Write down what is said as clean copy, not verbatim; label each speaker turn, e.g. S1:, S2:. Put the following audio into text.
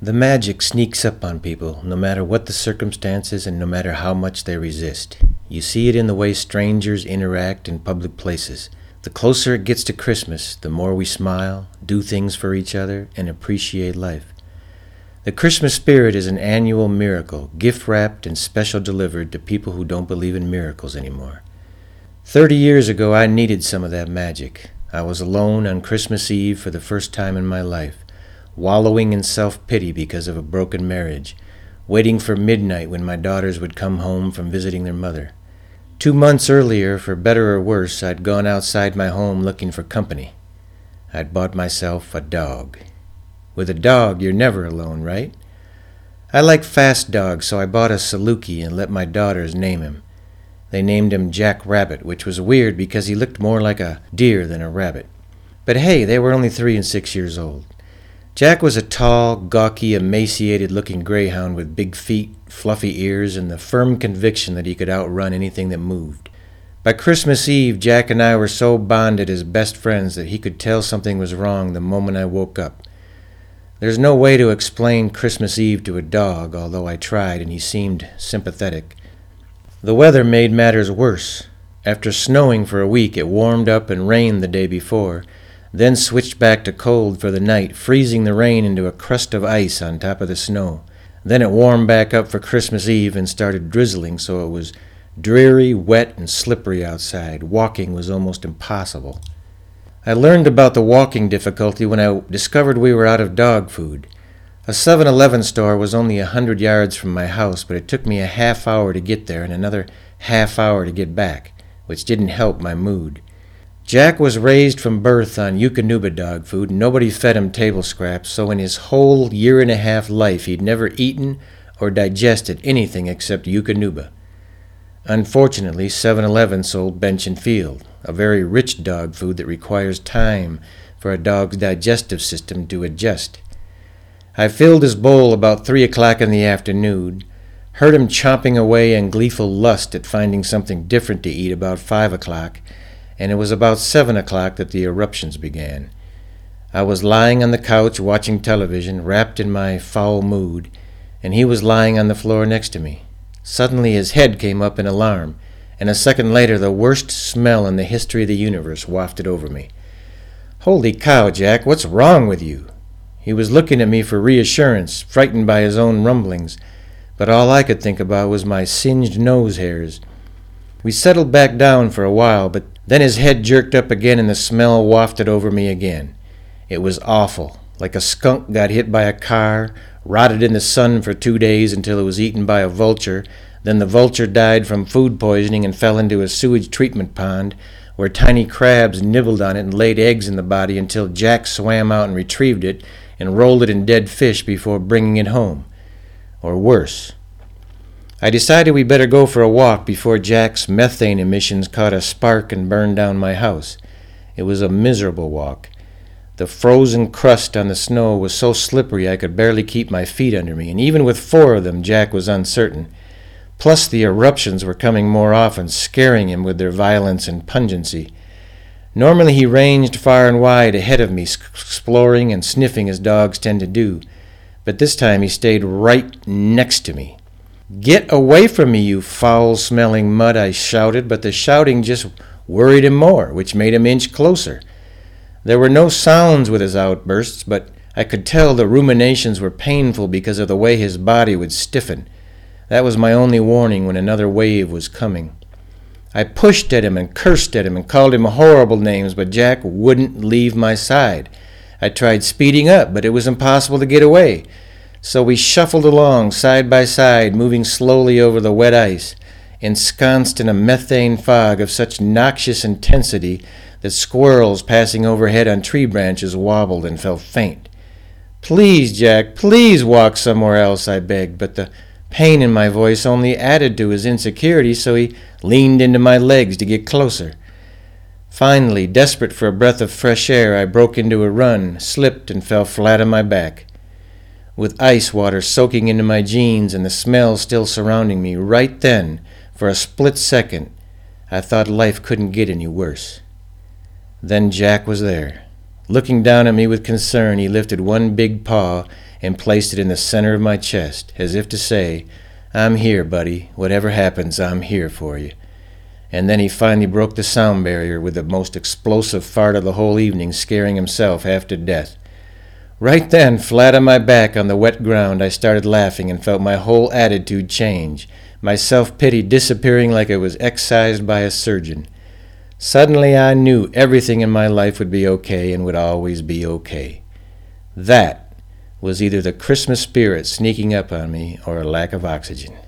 S1: The magic sneaks up on people, no matter what the circumstances and no matter how much they resist. You see it in the way strangers interact in public places. The closer it gets to Christmas, the more we smile, do things for each other, and appreciate life. The Christmas spirit is an annual miracle, gift-wrapped and special delivered to people who don't believe in miracles anymore. 30 years ago, I needed some of that magic. I was alone on Christmas Eve for the first time in my life, wallowing in self-pity because of a broken marriage, waiting for midnight when my daughters would come home from visiting their mother. 2 months earlier, for better or worse, I'd gone outside my home looking for company. I'd bought myself a dog. With a dog, you're never alone, right? I like fast dogs, so I bought a Saluki and let my daughters name him. They named him Jack Rabbit, which was weird because he looked more like a deer than a rabbit. But hey, they were only 3 and 6 years old. Jack was a tall, gawky, emaciated-looking greyhound with big feet, fluffy ears, and the firm conviction that he could outrun anything that moved. By Christmas Eve, Jack and I were so bonded as best friends that he could tell something was wrong the moment I woke up. There's no way to explain Christmas Eve to a dog, although I tried, and he seemed sympathetic. The weather made matters worse. After snowing for a week, it warmed up and rained the day before, then switched back to cold for the night, freezing the rain into a crust of ice on top of the snow. Then it warmed back up for Christmas Eve and started drizzling, so it was dreary, wet, and slippery outside. Walking was almost impossible. I learned about the walking difficulty when I discovered we were out of dog food. A 7-Eleven store was only 100 yards from my house, but it took me a half hour to get there and another half hour to get back, which didn't help my mood. Jack was raised from birth on Eukanuba dog food, and nobody fed him table scraps, so in his whole year-and-a-half life he'd never eaten or digested anything except Eukanuba. Unfortunately, 7-Eleven sold Bench and Field, a very rich dog food that requires time for a dog's digestive system to adjust. I filled his bowl about 3 o'clock in the afternoon, heard him chomping away in gleeful lust at finding something different to eat about 5 o'clock, and it was about 7 o'clock that the eruptions began. I was lying on the couch watching television, wrapped in my foul mood, and he was lying on the floor next to me. Suddenly his head came up in alarm, and a second later the worst smell in the history of the universe wafted over me. "Holy cow, Jack, what's wrong with you?" He was looking at me for reassurance, frightened by his own rumblings, but all I could think about was my singed nose hairs. We settled back down for a while, but then his head jerked up again and the smell wafted over me again. It was awful, like a skunk got hit by a car, rotted in the sun for 2 days until it was eaten by a vulture, then the vulture died from food poisoning and fell into a sewage treatment pond, where tiny crabs nibbled on it and laid eggs in the body until Jack swam out and retrieved it and rolled it in dead fish before bringing it home. Or worse. I decided we better go for a walk before Jack's methane emissions caught a spark and burned down my house. It was a miserable walk. The frozen crust on the snow was so slippery I could barely keep my feet under me, and even with 4 of them, Jack was uncertain. Plus the eruptions were coming more often, scaring him with their violence and pungency. Normally he ranged far and wide ahead of me, exploring and sniffing as dogs tend to do, but this time he stayed right next to me. "Get away from me, you foul-smelling mud," I shouted, but the shouting just worried him more, which made him inch closer. There were no sounds with his outbursts, but I could tell the ruminations were painful because of the way his body would stiffen. That was my only warning when another wave was coming. I pushed at him and cursed at him and called him horrible names, but Jack wouldn't leave my side. I tried speeding up, but it was impossible to get away. So we shuffled along, side by side, moving slowly over the wet ice, ensconced in a methane fog of such noxious intensity that squirrels passing overhead on tree branches wobbled and felt faint. "Please, Jack, please walk somewhere else," I begged, but the pain in my voice only added to his insecurity, so he leaned into my legs to get closer. Finally, desperate for a breath of fresh air, I broke into a run, slipped, and fell flat on my back. With ice water soaking into my jeans and the smell still surrounding me, right then, for a split second, I thought life couldn't get any worse. Then Jack was there. Looking down at me with concern, he lifted one big paw and placed it in the center of my chest, as if to say, "I'm here, buddy. Whatever happens, I'm here for you." And then he finally broke the sound barrier with the most explosive fart of the whole evening, scaring himself half to death. Right then, flat on my back on the wet ground, I started laughing and felt my whole attitude change, my self-pity disappearing like it was excised by a surgeon. Suddenly I knew everything in my life would be okay and would always be okay. That was either the Christmas spirit sneaking up on me or a lack of oxygen.